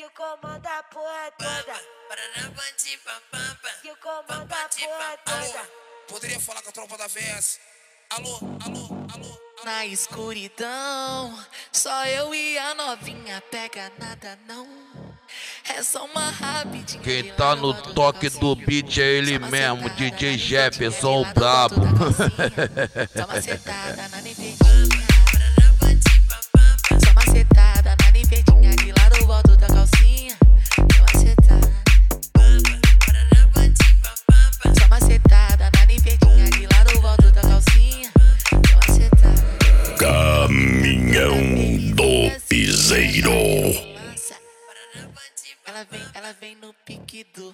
o comando a porra toda. Que o comando a porra toda. Poderia falar com a tropa da VS? Alô, alô, alô. Na escuridão, só eu e a novinha, pega nada não. É só uma rapidinha. Quem tá no toque do beat é ele mesmo, DJ Jefferson, o brabo. Só uma setada na nivetinha. Só uma setada na nivetinha, de lado eu volto da calcinha. Só uma setada. Só uma setada na nivetinha, de lado eu volto da calcinha. Só uma setada. Caminhão do Piseiro. Ela vem no pique do.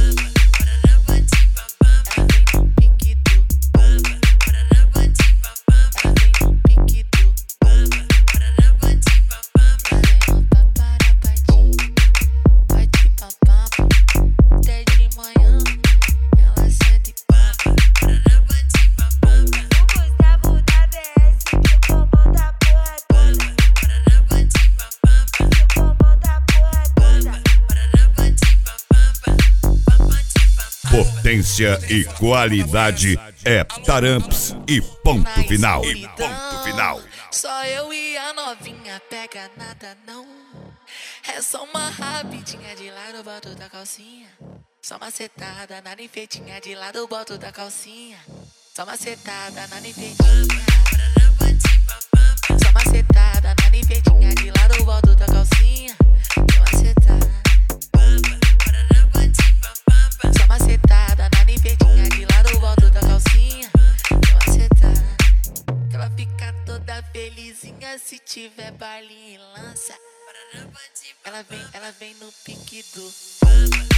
Potência e qualidade é Taramps e ponto final. E ponto final. Só eu e a novinha, pega nada não. É só uma rapidinha, de lado eu boto da calcinha. Só uma setada na nifetinha, de lado eu boto da calcinha. Só uma setada na nifetinha. Só uma setada na nifetinha, de lado eu boto da calcinha. Só uma setada. Só uma setada na nifetinha, de lado eu volto da calcinha. Só uma setada. Que ela fica toda felizinha se tiver baile e lança. Ela vem no pique do.